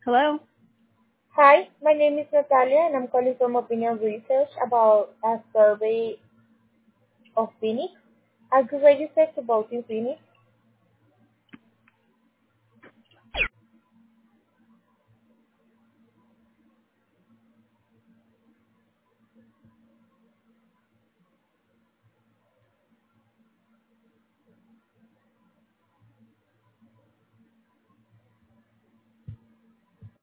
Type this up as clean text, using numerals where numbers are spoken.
Hello. Hi, my name is Natalia and I'm calling from Opinion Research about a survey of Phoenix. Are you registered to vote in Phoenix?